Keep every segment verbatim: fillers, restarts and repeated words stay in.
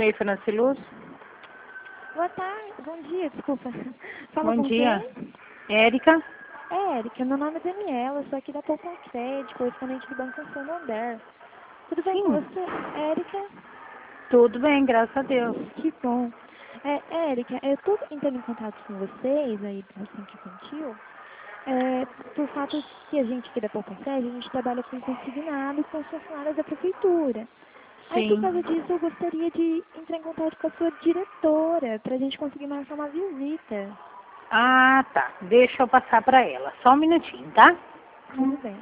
Meio Financiluz. Boa tarde, bom dia, desculpa. Fala Bom com dia. quem? Érica? É, Érica, meu nome é Daniela, eu sou aqui da Poupa Crédito, correspondente do Banco Santander. Tudo bem com Sim. você, Érica? Tudo bem, graças a Deus. Que bom. É, Érica, eu estou entrando em contato com vocês aí do Centro Infantil, é, por fato que a gente aqui da Poupa Crédito, a gente trabalha com consignado com os funcionários da prefeitura. Aí, por causa Sim. disso, eu gostaria de entrar em contato com a sua diretora, para a gente conseguir marcar uma visita. Ah, tá. Deixa eu passar pra ela. Só um minutinho, tá? Tudo bem.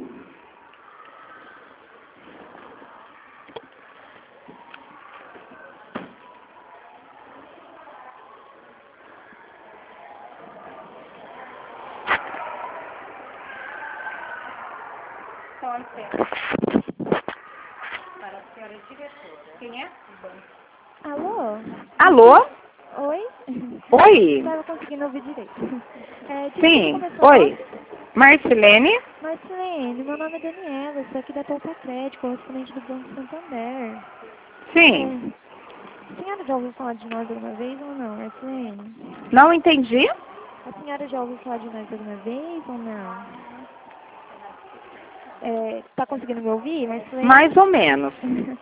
Com licença. Para a senhora diretora. Quem é? Alô? Alô? Oi? Oi? Não estava conseguindo ouvir direito. É, desculpa, Sim. como é seu Oi. nome? Marcelene? Marcelene, meu nome é Daniela, eu sou aqui da Poupa Crédito, correspondente do Banco Santander. Sim. É, a senhora já ouviu falar de nós alguma vez ou não, Marcelene? Não entendi? A senhora já ouviu falar de nós alguma vez ou não? É, tá conseguindo me ouvir, Marcelene? Mais ou menos.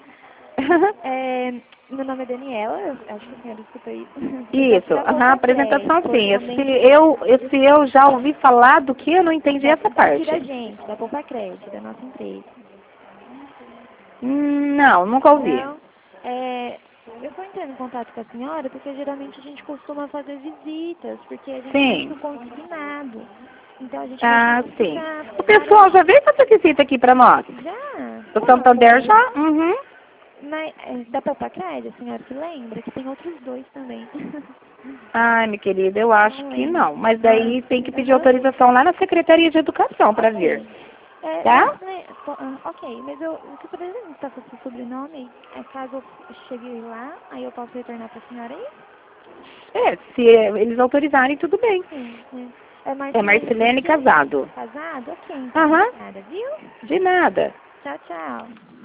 É, meu nome é Daniela, eu acho que a senhora escuta isso. Eu sou aqui Isso, da aham, Poupa apresentação Crédito, sim. Esse correspondente eu, esse eu já ouvi falar do que eu não entendi da, essa daqui da parte. gente, da Poupa Crédito, da nossa empresa. Hum, Não, nunca ouvi. Não, é, eu estou entrando em contato com a senhora porque geralmente a gente costuma fazer visitas, porque a gente tem Sim. muito consignado. Então a gente Ah, gostaria de sim. ficar a O senhora pessoal já veio fazer visita aqui pra nós. já, O Santander quando? já? Uhum. Mas, é, da Poupa Crédito, a senhora se lembra que tem outros dois também. Ai, minha querida, eu acho Não que lembro. não. Mas Ah, daí tem que pedir aham. autorização lá na Secretaria de Educação pra vir. Ok. É, mas, Tá? né, po- ah, ok, mas eu, o que eu poderia perguntar com o seu sobrenome é caso eu chegue lá, aí eu posso retornar para a senhora aí? É, se eles autorizarem, tudo bem. Sim, né? É É Marcelene com Marcelene quê? Casado. Casado? Ok, então, Aham. obrigada, viu? De nada. Tchau, tchau.